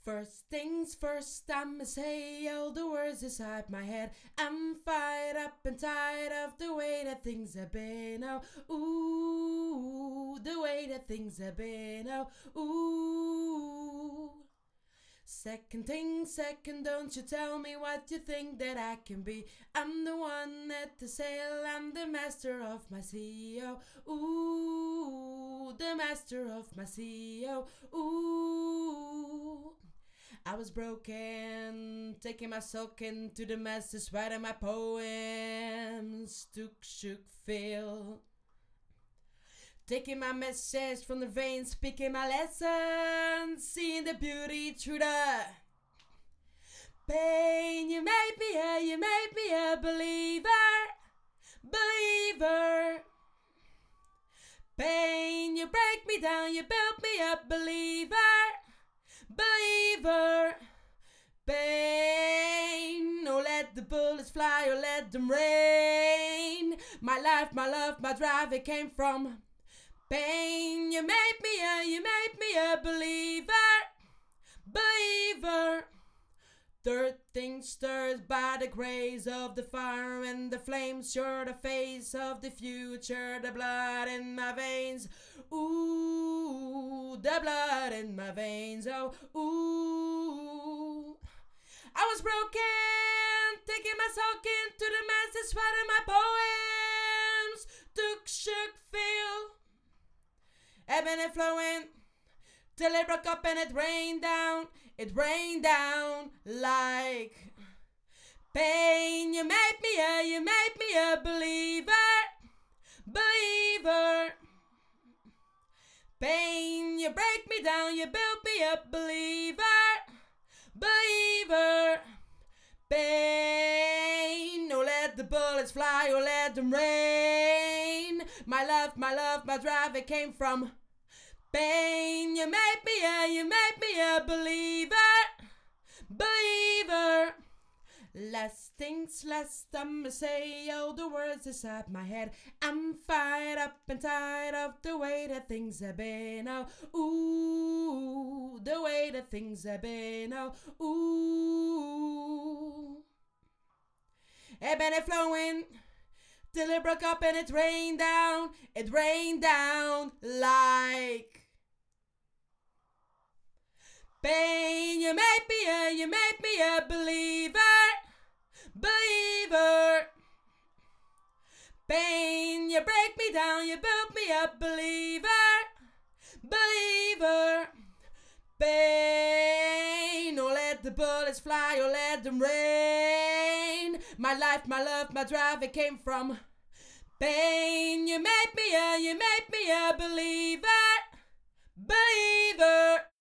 First things first, I'ma say all the words inside my head. I'm fired up and tired of the way that things have been. Oh, ooh, the way that things have been. Oh, ooh. Second thing, second, don't you tell me what you think that I can be. I'm the one at the sail, I'm the master of my sea. Oh, ooh, the master of my sea. Oh, ooh. I was broken, taking my soak into the masses, writing my poems, shook, feel. Taking my message from the veins, speaking my lessons, seeing the beauty through the pain. You made me a believer, believer. Pain, you break me down, you built me up, believer, believer. Pain, oh let the bullets fly, or let them rain. My life, my love, my drive, it came from pain. You made me a believer, believer. Third thing stirred by the grace of the fire and the flames, sure the face of the future, the blood in my veins. Ooh, the blood in my veins. Oh, ooh. I was broken, taking my soak into the masses, writing my poems, shook, feel. Ebbing and flowing, till it broke up and it rained down like pain. You made me a believer, believer. Pain, you break me down, you built me up, believer, believer. Pain, oh let the bullets fly, oh let them rain. My love, my drive, it came from pain. You made me a believer, believer. Last things last, I'ma say all the words inside my head. I'm fired up and tired of the way that things have been. Oh, ooh, the way that things have been. Oh, ooh. Ebbing and flowing, till it broke up and it rained down like pain. You made me a believer, believer. Pain, you break me down, you built me up, believer, believer. Pain, oh let the bullets fly, oh let them rain. My life, my love, my drive, it came from pain. You made me a believer, believer.